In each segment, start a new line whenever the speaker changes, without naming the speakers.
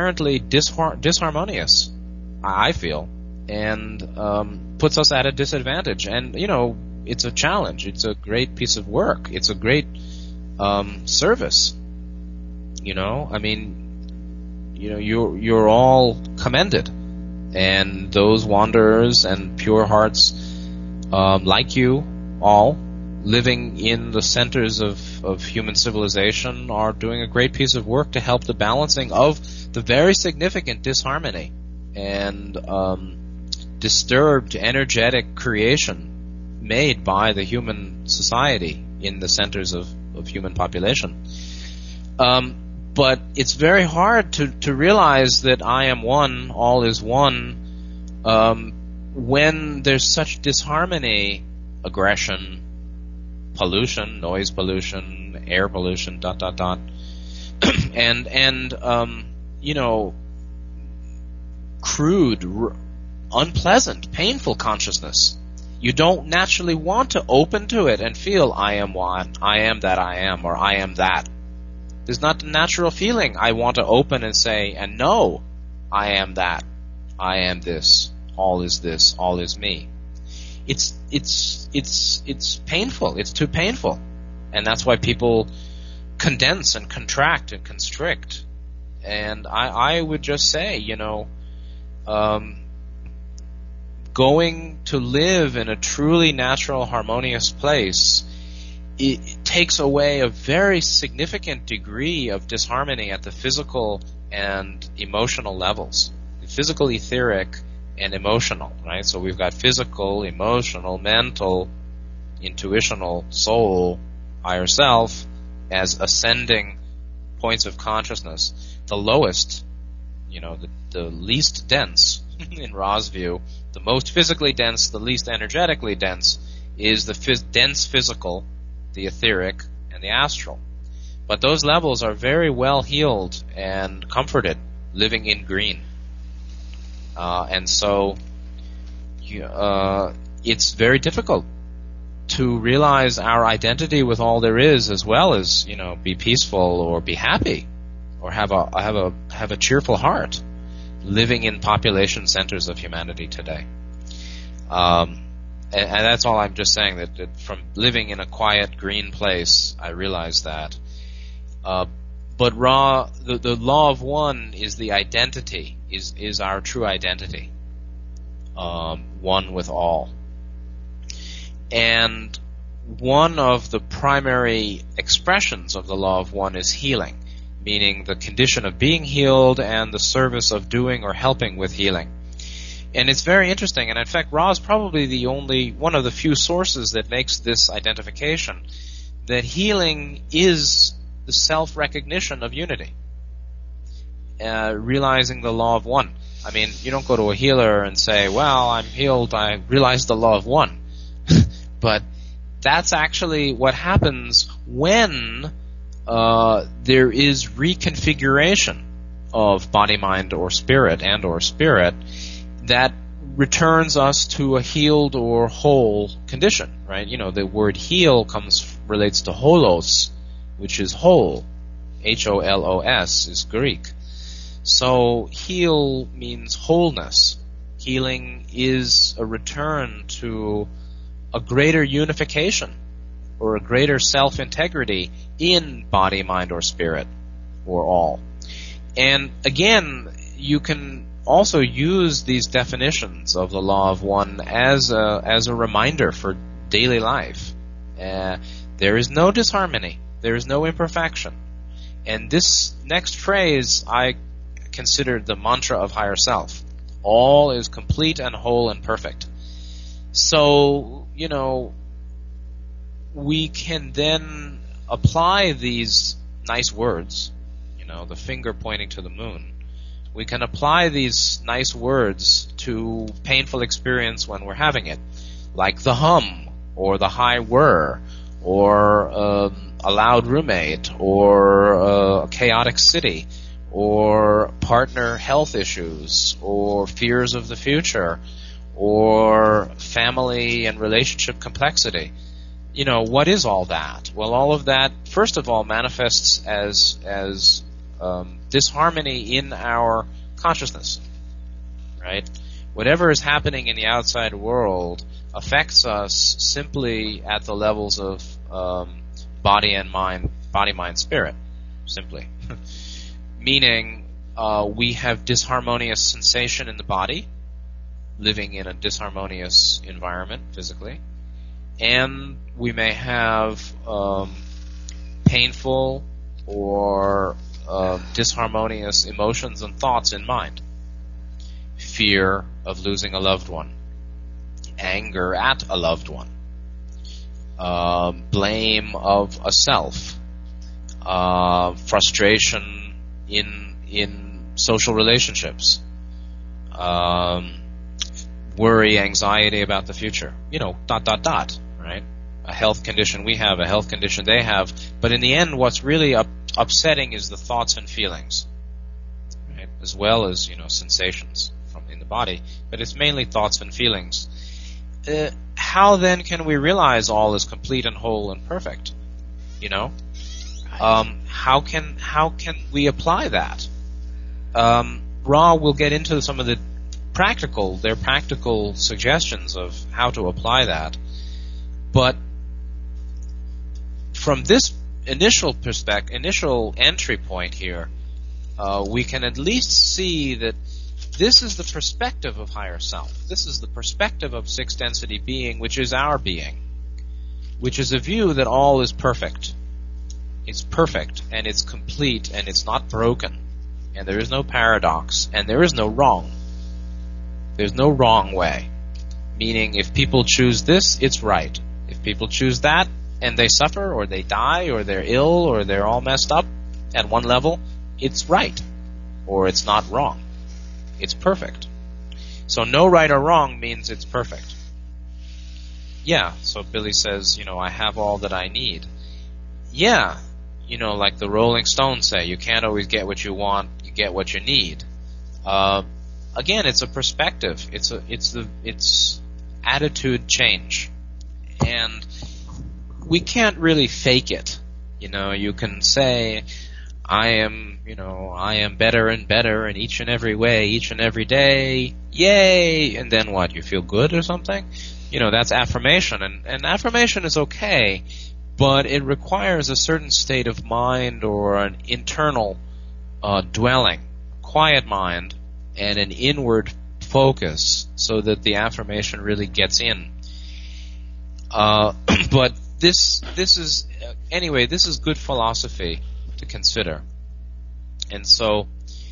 inherently disharmonious, I feel, and puts us at a disadvantage. And, it's a challenge. It's a great piece of work. It's a great service. You're all commended. And those wanderers and pure hearts like you all, living in the centers of human civilization, are doing a great piece of work to help the balancing of the very significant disharmony and disturbed energetic creation made by the human society in the centers of human population. But it's very hard to realize that I am one, all is one, when there's such disharmony, aggression, pollution, noise pollution, air pollution, ... and crude, unpleasant, painful consciousness. You don't naturally want to open to it and feel, I am one, I am that I am, or I am that. There's not the natural feeling, I want to open and say, and know, I am that, I am this, all is me. It's painful, it's too painful. And that's why people condense and contract and constrict. And I would just say, going to live in a truly natural, harmonious place, it takes away a very significant degree of disharmony at the physical and emotional levels. Physical, etheric, and emotional, right? So we've got physical, emotional, mental, intuitional, soul, higher self, as ascending points of consciousness. The lowest, the least dense, in Ra's view, the most physically dense, the least energetically dense, is the dense physical, the etheric, and the astral. But those levels are very well healed and comforted, living in green. And so it's very difficult to realize our identity with all there is, as well as, be peaceful or be happy or have a cheerful heart, living in population centers of humanity today. And that's all I'm just saying, that from living in a quiet, green place, I realize that. But Ra, the law of one is the identity, is our true identity, one with all. And one of the primary expressions of the law of one is healing, meaning the condition of being healed and the service of doing or helping with healing. And it's very interesting, and in fact Ra is probably one of the few sources that makes this identification, that healing is the self-recognition of unity, realizing the law of one. I mean, you don't go to a healer and say, well, I'm healed, I realized the law of one. But that's actually what happens when there is reconfiguration of body, mind, or spirit, that returns us to a healed or whole condition, right? The word heal relates to holos, which is whole. H-O-L-O-S is Greek. So heal means wholeness. Healing is a return to a greater unification or a greater self-integrity in body, mind, or spirit, or all. And again, you can also use these definitions of the law of one as a reminder for daily life. There is no disharmony. There is no imperfection. And this next phrase I consider the mantra of higher self. All is complete and whole and perfect. So, we can then apply these nice words, the finger pointing to the moon. We can apply these nice words to painful experience when we're having it, like the hum, or the high whir, or a loud roommate, or a chaotic city, or partner health issues, or fears of the future, or family and relationship complexity. What is all that? Well, all of that, first of all, manifests as disharmony in our consciousness, right? Whatever is happening in the outside world affects us simply at the levels of body and mind, body, mind, spirit, simply. Meaning we have disharmonious sensation in the body, living in a disharmonious environment physically, and we may have painful or disharmonious emotions and thoughts in mind. Fear of losing a loved one, anger at a loved one, blame of a self, frustration in social relationships, worry, anxiety about the future, right? A health condition we have, a health condition they have, but in the end what's really upsetting is the thoughts and feelings, right? As well as, sensations from in the body, but it's mainly thoughts and feelings. How then can we realize all is complete and whole and perfect? How can we apply that? Ra will get into some of their practical suggestions of how to apply that. But from this initial entry point here, we can at least see that this is the perspective of higher self. This is the perspective of sixth density being, which is our being, which is a view that all is perfect. It's perfect, and it's complete, and it's not broken, and there is no paradox, and there is no wrong. There's no wrong way. Meaning, if people choose this, it's right. If people choose that, and they suffer, or they die, or they're ill, or they're all messed up at one level, it's right. Or it's not wrong. It's perfect. So no right or wrong means it's perfect. Yeah, so Billy says, I have all that I need. Yeah, like the Rolling Stones say, you can't always get what you want, you get what you need. Again, it's a perspective. It's attitude change. And we can't really fake it. You can say, I am better and better in each and every way, each and every day, yay, and then what, you feel good or something? That's affirmation, and affirmation is okay, but it requires a certain state of mind or an internal dwelling, quiet mind, and an inward focus so that the affirmation really gets in. But this is anyway, this is good philosophy to consider. And so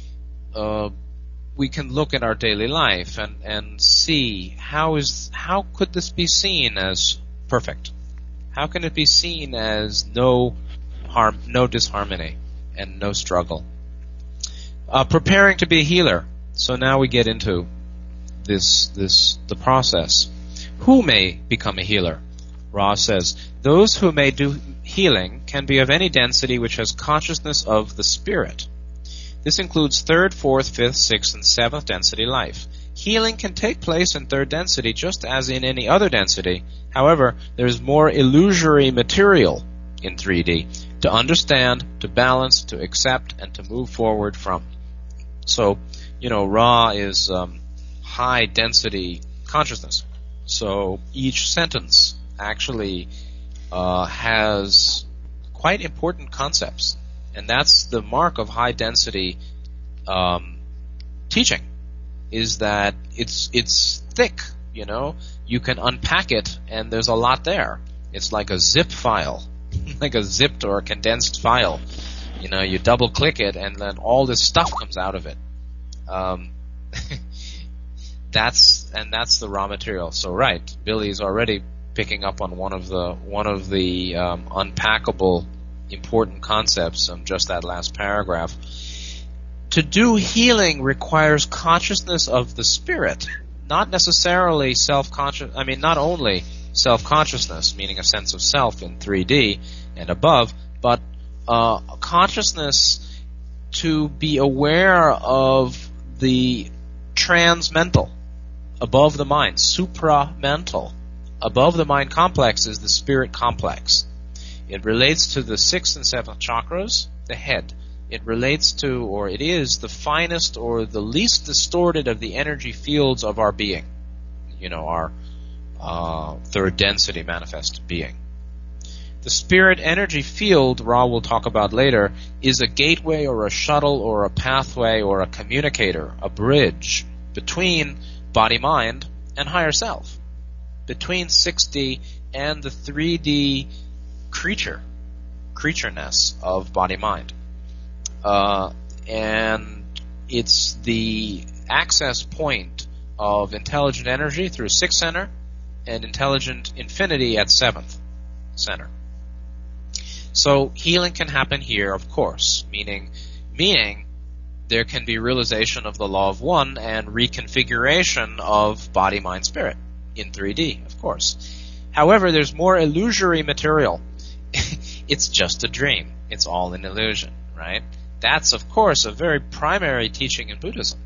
we can look at our daily life and see how could this be seen as perfect? How can it be seen as no harm, no disharmony, and no struggle? Preparing to be a healer. So now we get into the process. Who may become a healer? Ra says, those who may do healing can be of any density which has consciousness of the spirit. This includes 3rd, 4th, 5th, 6th, and 7th density life. Healing can take place in 3rd density just as in any other density. However, there is more illusory material in 3D to understand, to balance, to accept, and to move forward from. So, Ra is high density consciousness. So each sentence actually has quite important concepts, and that's the mark of high density teaching, is that it's thick. You can unpack it, and there's a lot there. It's like a zip file, like a zipped or a condensed file. You double click it, and then all this stuff comes out of it. That's the raw material. So right, Billy's already picking up on one of the unpackable important concepts from just that last paragraph. To do healing requires consciousness of the spirit, not necessarily self-conscious. Not only self-consciousness, meaning a sense of self in 3D and above, but consciousness to be aware of the transmental, above the mind, supramental. Above the mind complex is the spirit complex. It relates to the 6th and 7th chakras, the head, It relates to, or it is, the finest or the least distorted of the energy fields of our being. Our third density manifest being. The spirit energy field, Ra will talk about later, is a gateway or a shuttle or a pathway or a communicator, a bridge between body-mind and higher self, between 6D and the 3D creatureness of body-mind. And it's the access point of intelligent energy through 6th center and intelligent infinity at 7th center. So healing can happen here, of course, meaning there can be realization of the law of one and reconfiguration of body, mind, spirit in 3D, of course. However, there's more illusory material. It's just a dream. It's all an illusion, right? That's, of course, a very primary teaching in Buddhism.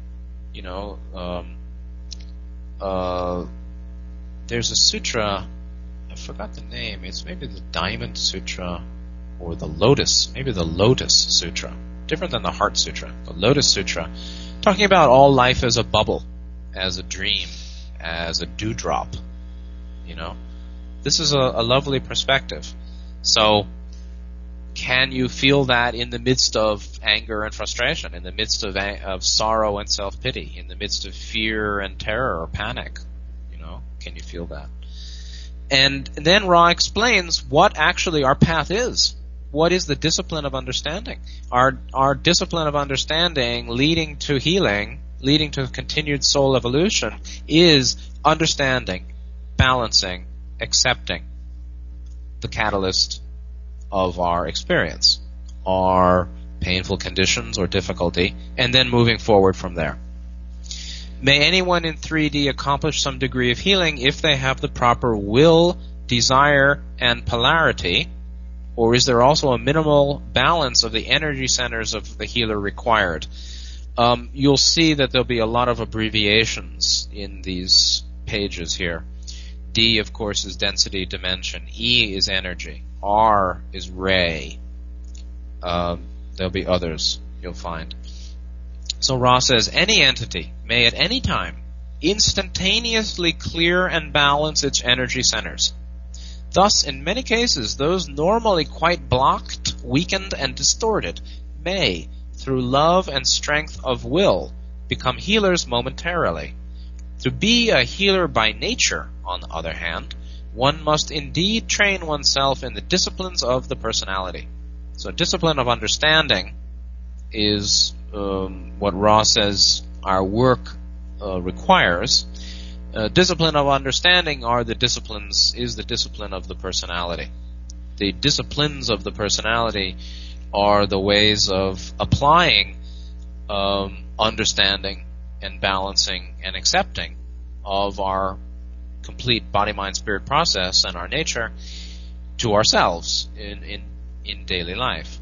There's a sutra, I forgot the name, it's maybe the Diamond Sutra or the Lotus Sutra, different than the Heart Sutra, the Lotus Sutra, talking about all life as a bubble, as a dream, as a dewdrop. This is a lovely perspective. So, can you feel that in the midst of anger and frustration, in the midst of sorrow and self-pity, in the midst of fear and terror or panic? Can you feel that? And then Ra explains what actually our path is. What is the discipline of understanding? Our discipline of understanding leading to healing, leading to continued soul evolution, is understanding, balancing, accepting the catalyst of our experience, our painful conditions or difficulty, and then moving forward from there. May anyone in 3D accomplish some degree of healing if they have the proper will, desire, and polarity, or is there also a minimal balance of the energy centers of the healer required? You'll see that there'll be a lot of abbreviations in these pages here. D, of course, is density dimension. E is energy. R is ray. There'll be others you'll find. So Ra says, any entity may at any time instantaneously clear and balance its energy centers. Thus, in many cases, those normally quite blocked, weakened, and distorted may, through love and strength of will, become healers momentarily. To be a healer by nature, on the other hand, one must indeed train oneself in the disciplines of the personality. So discipline of understanding is what Ra says our work requires. Discipline of understanding is the discipline of the personality. The disciplines of the personality are the ways of applying understanding and balancing and accepting of our complete body-mind-spirit process and our nature to ourselves in daily life.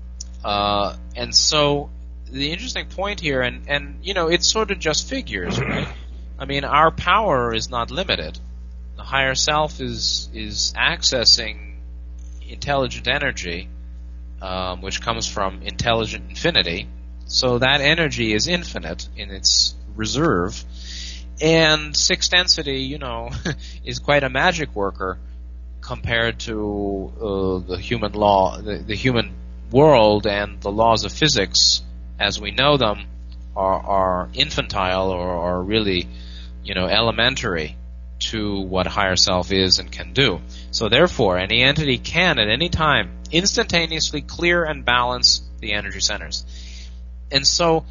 And so the interesting point here, and it's sort of just figures, right? I mean, our power is not limited. The higher self is accessing intelligent energy, which comes from intelligent infinity. So that energy is infinite in its reserve. And sixth density, is quite a magic worker compared to the human law, the human world, and the laws of physics as we know them are infantile or are really, elementary to what higher self is and can do. So therefore, any entity can at any time instantaneously clear and balance the energy centers. And so,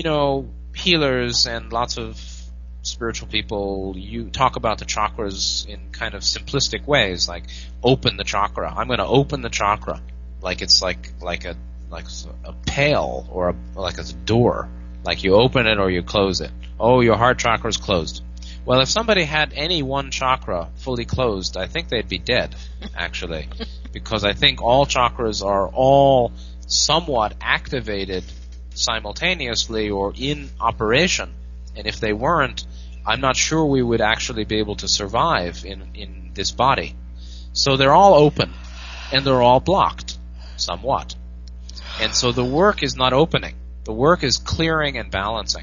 healers and lots of spiritual people, you talk about the chakras in kind of simplistic ways, like open the chakra. I'm going to open the chakra, like it's like a pail or like a door. Like you open it or you close it. Oh, your heart chakra is closed. Well, if somebody had any one chakra fully closed, I think they'd be dead, actually, because I think all chakras are all somewhat activated simultaneously or in operation. And if they weren't, I'm not sure we would actually be able to survive in this body. So they're all open, and they're all blocked, somewhat. And so the work is not opening. The work is clearing and balancing.